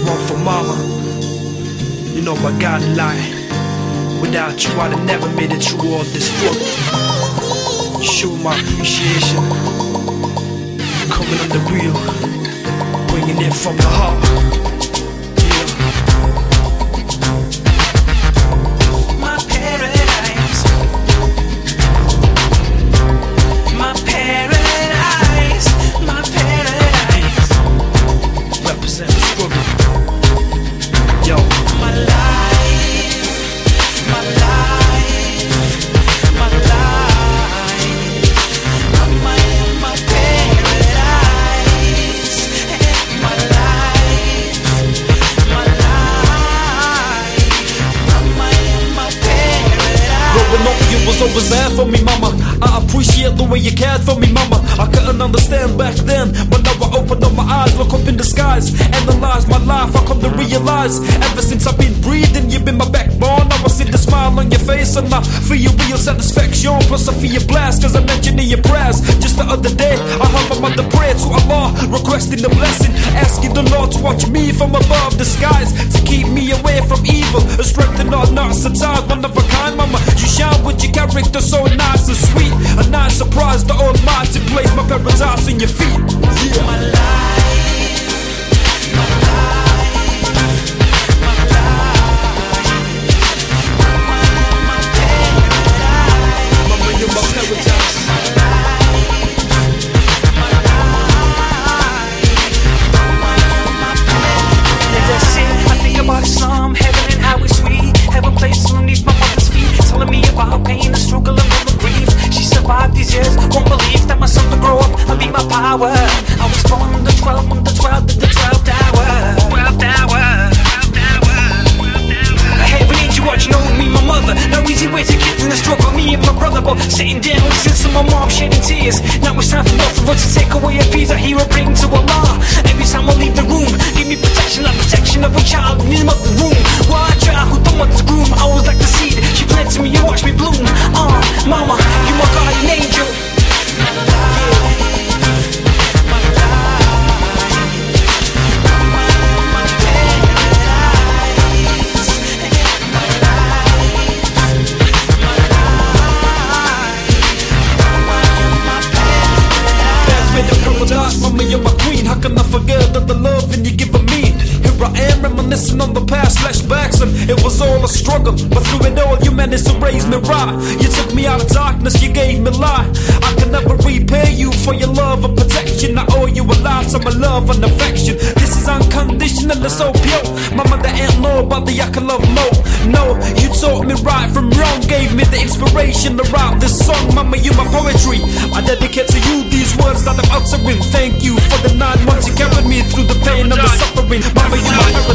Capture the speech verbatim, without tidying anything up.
one for mama. You know I gotta lie. Without you I'd have never made it through all this work. Show my appreciation. Coming on the wheel, bringing it from the heart. Always there for me, mama. I appreciate the way you cared for me, mama. I couldn't understand back then, but now I open up my eyes, look up in the skies, analyze my life. I come to realize, ever since I've been breathing, you've been my backbone. Now I see the smile on your face, and I feel your real satisfaction. Plus I feel your blast, cause I mentioned in your prayers. Just the other day, I heard my mother pray to Allah, requesting the blessing, asking the Lord to watch me from above the skies, to keep me away from evil, and strengthen our knots and ties. One of a kind, mama, you shine with your character so nice and sweet. A nice surprise, the Almighty placed my paradise in your feet. Yeah. My life, my life, my life, Mama, you're my paradise. Mama, you're my paradise. My life, my life, Mama, you're my paradise. As I sit, I think about Islam, heaven and how it's sweet. Heaven placed underneath my mother's feet, telling me about pain, the struggle, and never grief. She survived these years, won't believe that my son will grow up and be my power. I was born on the twelfth, on the twelfth, the twelfth hour. Twelfth hour. I hate when you watching over me, my mother. No easy way to get through the struggle, me and my brother. But sitting down, listening to my mom shedding tears. Now it's time for both of us to take away a fees that he will bring to Allah. Every time I leave the room, give me protection like protection of a child in his mother's womb. Why I try who don't want to groom? I was like the seed, she planted to me and watched me bloom. Ah, uh, mama, you my guardian angel. My life, my life, Mama, you're my paradise. My life, my life, Mama, you're my paradise. That's made of paradise, mama, you're my queen. How can I forget that the loving you given me? Here I am reminiscing on the past flashbacks, and it was all a struggle, but through it all you managed to raise me right. You took me out of darkness, you gave me light. I can never repay you for your love and protection. I owe you a lifetime of love and affection. This is unconditional and so pure. Mama, there ain't nobody I can love more. No, you taught me right from wrong, gave me the inspiration to write this song. Mama, you my poetry, I dedicate to you these words that I'm uttering. Thank you for the nine months you carried me through the pain and the suffering. Mama, you my